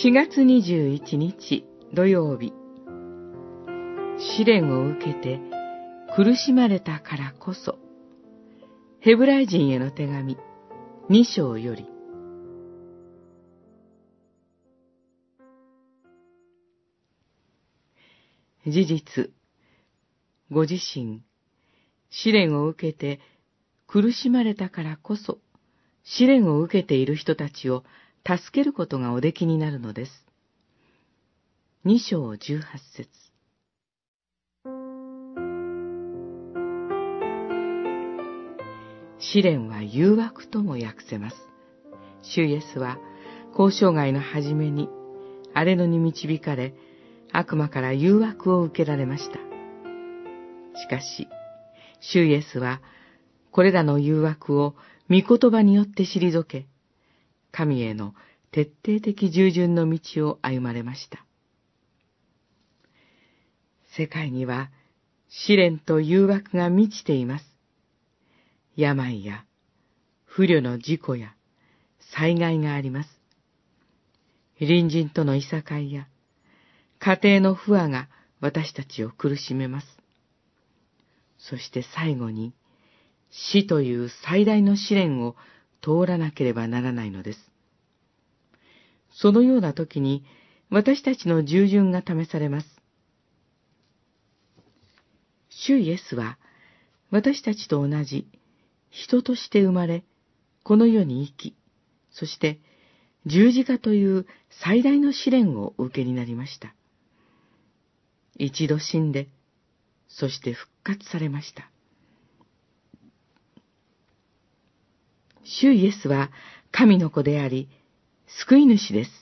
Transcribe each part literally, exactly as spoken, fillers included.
しがつにじゅういちにち土曜日、試練を受けて苦しまれたからこそ、ヘブライ人への手紙に章より。事実、ご自身、試練を受けて苦しまれたからこそ、試練を受けている人たちを助けることがおできになるのです。に章じゅうはち節。試練は誘惑とも訳せます。主イエスは交渉外の初めに荒れ野に導かれ、悪魔から誘惑を受けられました。しかし、主イエスはこれらの誘惑を御言葉によって退け、神への徹底的従順の道を歩まれました。世界には試練と誘惑が満ちています。病や不慮の事故や災害があります。隣人とのいさかいや家庭の不和が私たちを苦しめます。そして最後に死という最大の試練を通らなければならないのです。そのような時に私たちの従順が試されます。主イエスは私たちと同じ人として生まれ、この世に生き、そして十字架という最大の試練をお受けになりました。一度死んで、そして復活されました。主イエスは神の子であり、救い主です。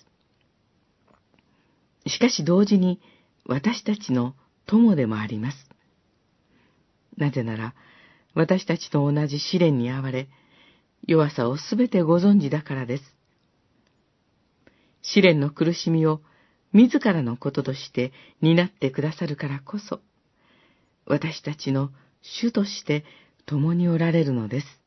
しかし同時に私たちの友でもあります。なぜなら、私たちと同じ試練に遭われ、弱さをすべてご存知だからです。試練の苦しみを自らのこととして担ってくださるからこそ、私たちの主として共におられるのです。